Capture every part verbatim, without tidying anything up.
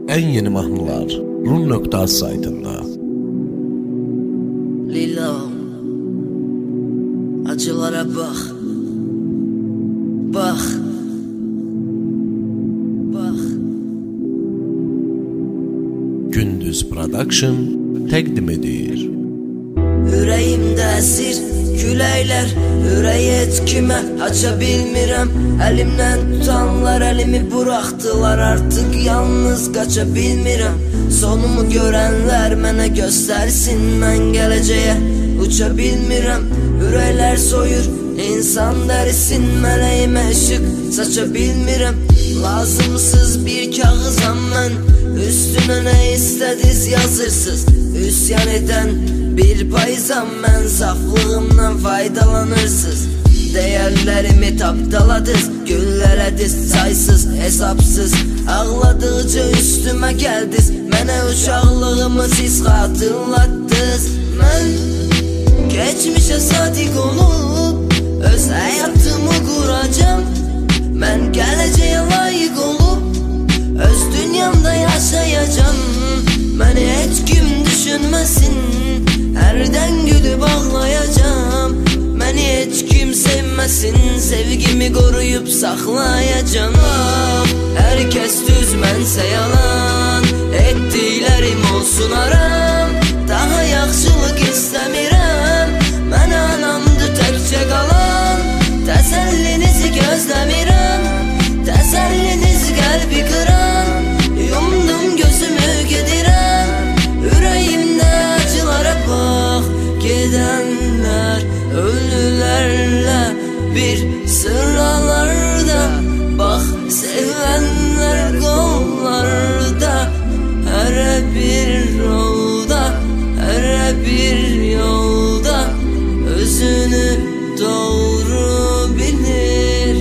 En yeni mahnılar run nokta az saytında. Lilo, acılara bak. Bak. Bak. Gündüz Production təqdim edir. Ürəyimdə əsir küləklər, ürək etkimə aça bilmirəm. Əlimdən tutanlar əlimi buraxdılar, artıq yalnız qaça bilmirəm. Sonumu görənlər mənə göstərsin, mən gələcəyə uça bilmirəm. Ürəklər soyur insan dərisin, mələyimə işıq saça bilmirəm. Lazımsız bir kağızam mən, üstünə nə istədiz yazırsız. Üsyan edən bir payızam mən, saflığımdan faydalanırsız. Dəyərlərimi tapdaladız, güllərə diz saysız, hesapsız. Ağladıqca üstümə gəldiz, mənə uşaqlığımı siz xatırlatdınız. Mən keçmişə sadiq olub öz həyatımı quracam. Mən gələcəyə layiq olub öz dünyamda yaşayacam. Məni heç kim düşünməsin, hərdən gülüb ağlayacam. Məni heç kim sevməsin, sevgimi qoruyub saxlayacam. Hər kəs düz, mənsə yalan, etdiklərim olsun aram. Daha yaxşılıq istəmirəm, mənə anamdır təkcə qalan. Təsəllinizi gözləmirəm, təsəllinizi qəlbi qıran. Yumdum gözümü gedirəm, ürəyimdə acılara bax. Gedənlər ölülərlə bir sıralarda, bax sevənlər qollarda. Hərə bir yolda, hərə bir yolda özünü doğru bilir.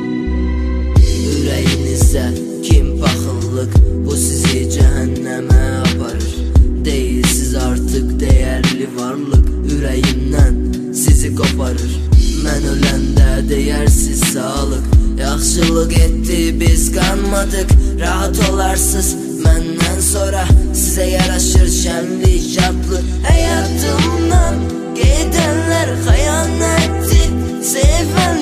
Ürəyinizə kim paxıllıq, bu sizi cəhənnəmə aparır. Deyilsiz artıq dəyərli varlıq, ürəyimdən sizi qoparır. Mən öləndə deyərsiz sağlıq, yaxşılıq etdi biz qanmadıq. Rahat olarsız məndən sonra, sizə yaraşır şənlik, şadlıq. Həyatımdan gedənlər xəyanətdir, sevən